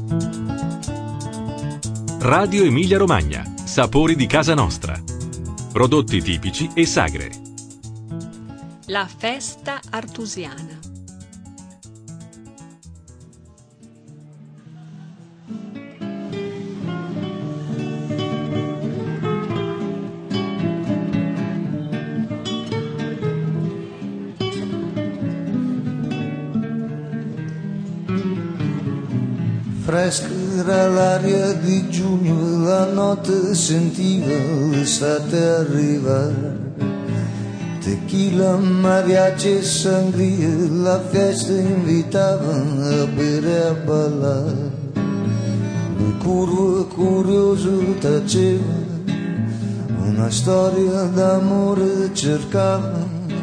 Radio Emilia Romagna, sapori di casa nostra. Prodotti tipici e sagre. La festa artusiana. Fresca era l'aria di giugno, la notte sentiva l'estate arrivare. Tequila, mariachi e sangria, la festa invitava a bere e a ballare. Lui curioso taceva, una storia d'amore cercava.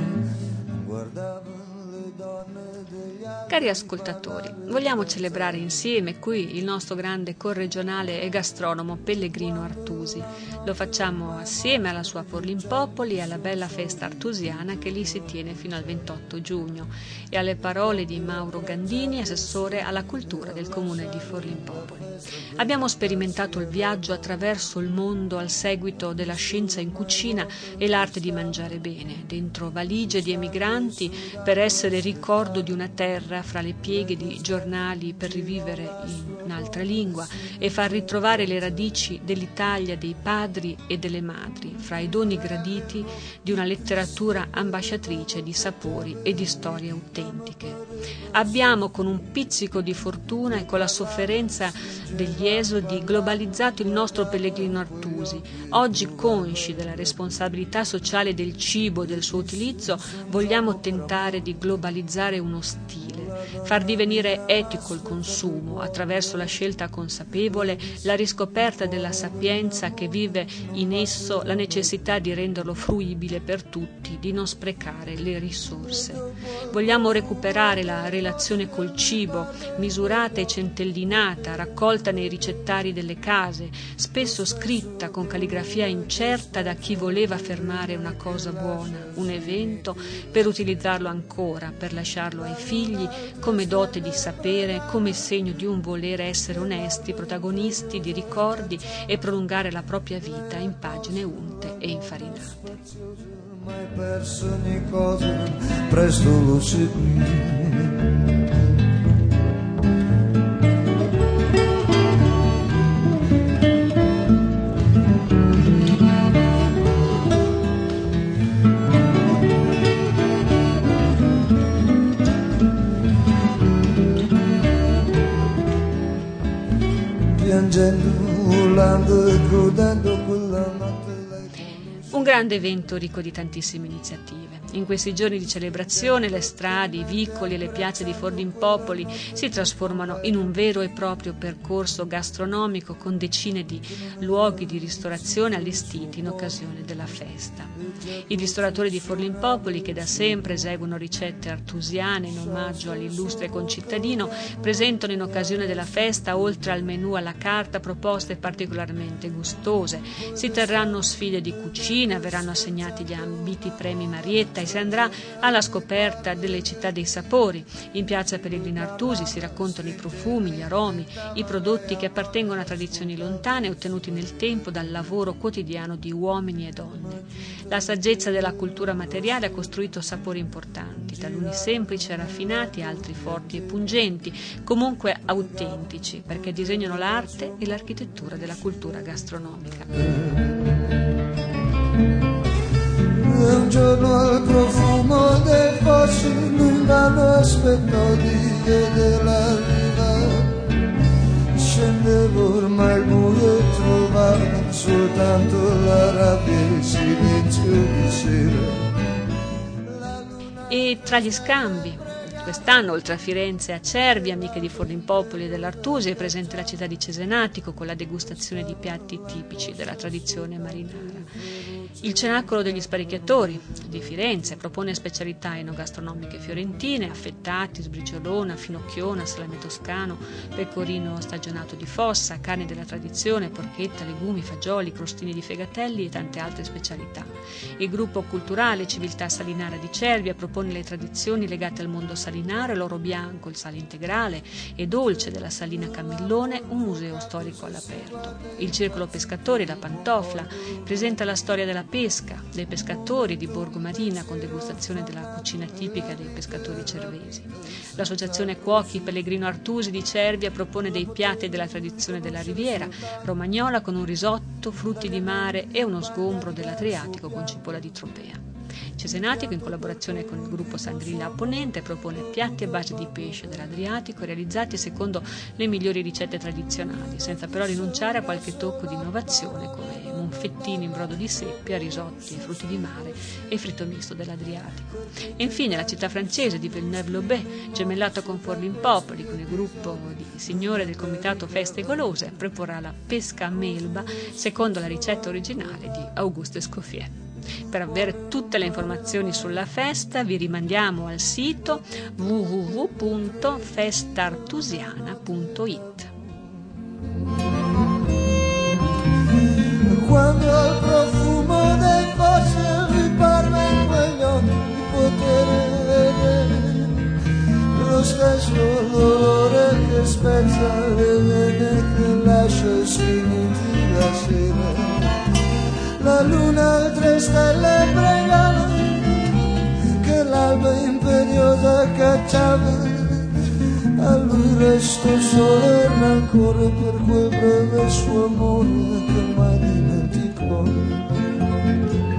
Cari ascoltatori, vogliamo celebrare insieme qui il nostro grande corregionale e gastronomo Pellegrino Artusi. Lo facciamo assieme alla sua Forlimpopoli e alla bella festa artusiana che lì si tiene fino al 28 giugno e alle parole di Mauro Gandini, assessore alla cultura del comune di Forlimpopoli. Abbiamo sperimentato il viaggio attraverso il mondo al seguito della scienza in cucina e l'arte di mangiare bene, dentro valigie di emigranti per essere ricordo di una terra fra le pieghe di giornali per rivivere in un'altra lingua e far ritrovare le radici dell'Italia dei padri e delle madri, fra i doni graditi di una letteratura ambasciatrice di sapori e di storie autentiche. Abbiamo, con un pizzico di fortuna e con la sofferenza degli esodi, globalizzato il nostro Pellegrino Artusi. Oggi, consci della responsabilità sociale del cibo e del suo utilizzo, vogliamo tentare di globalizzare uno stile, far divenire etico il consumo attraverso la scelta consapevole, la riscoperta della sapienza che vive in esso la necessità di renderlo fruibile per tutti, di non sprecare le risorse. Vogliamo recuperare la relazione col cibo, misurata e centellinata, raccolta nei ricettari delle case, spesso scritta con calligrafia incerta da chi voleva fermare una cosa buona, un evento, per utilizzarlo ancora, per lasciarlo ai figli come dote di sapere, come segno di un volere essere onesti, protagonisti di ricordi e prolungare la propria vita in pagine unte e infarinate. Mai perso ogni cosa, presto lo seguì. Un grande evento ricco di tantissime iniziative. In questi giorni di celebrazione le strade, i vicoli e le piazze di Forlimpopoli si trasformano in un vero e proprio percorso gastronomico con decine di luoghi di ristorazione allestiti in occasione della festa. I ristoratori di Forlimpopoli, che da sempre eseguono ricette artusiane in omaggio all'illustre concittadino, presentano in occasione della festa, oltre al menù alla carta, proposte particolarmente gustose. Si terranno sfide di cucina, verranno assegnati gli ambiti premi Marietta e si andrà alla scoperta delle città dei sapori. In piazza Pellegrino Artusi si raccontano i profumi, gli aromi, i prodotti che appartengono a tradizioni lontane ottenuti nel tempo dal lavoro quotidiano di uomini e donne. La saggezza della cultura materiale ha costruito sapori importanti, taluni semplici e raffinati, altri forti e pungenti, comunque autentici, perché disegnano l'arte e l'architettura della cultura gastronomica. Un giorno al profumo dei fossi l'inverno aspettò di vederla arrivare. Scendevo ormai buio e trovavo soltanto la rabbia e il silenzio di sera. E tra gli scambi, quest'anno, oltre a Firenze e a Cervi, amiche di Forlimpopoli e dell'Artusi, è presente la città di Cesenatico con la degustazione di piatti tipici della tradizione marinara. Il Cenacolo degli Sparichiatori di Firenze propone specialità enogastronomiche fiorentine, affettati, sbriciolona, finocchiona, salame toscano, pecorino stagionato di fossa, carne della tradizione, porchetta, legumi, fagioli, crostini di fegatelli e tante altre specialità. Il gruppo culturale Civiltà Salinara di Cervia propone le tradizioni legate al mondo salinare, l'oro bianco, il sale integrale e dolce della Salina Camillone, un museo storico all'aperto. Il Circolo Pescatori da Pantofla presenta la storia della pesca, dei pescatori di Borgo Marina con degustazione della cucina tipica dei pescatori cervesi. L'Associazione Cuochi Pellegrino Artusi di Cervia propone dei piatti della tradizione della Riviera romagnola con un risotto, frutti di mare e uno sgombro dell'Adriatico con cipolla di Tropea. Cesenatico, in collaborazione con il gruppo Sangrilla Ponente, propone piatti a base di pesce dell'Adriatico realizzati secondo le migliori ricette tradizionali, senza però rinunciare a qualche tocco di innovazione come monfettini in brodo di seppia, risotti e frutti di mare e fritto misto dell'Adriatico. E infine la città francese di Villeneuve-Loubet, gemellato con Forlimpopoli, con il gruppo di signore del comitato Feste Golose, proporrà la pesca a melba secondo la ricetta originale di Auguste Escoffier. Per avere tutte le informazioni sulla festa vi rimandiamo al sito www.festartusiana.it. Quando il profumo dei fossi parla in quegli occhi di poter vedere lo stesso dolore che spezza le vene, che lascia sfiniti la sera. La luna e 3 stelle pregano che l'alba imperiosa cacciava, a lui restò solo il rancore per quel breve suo amore che mai dimenticò.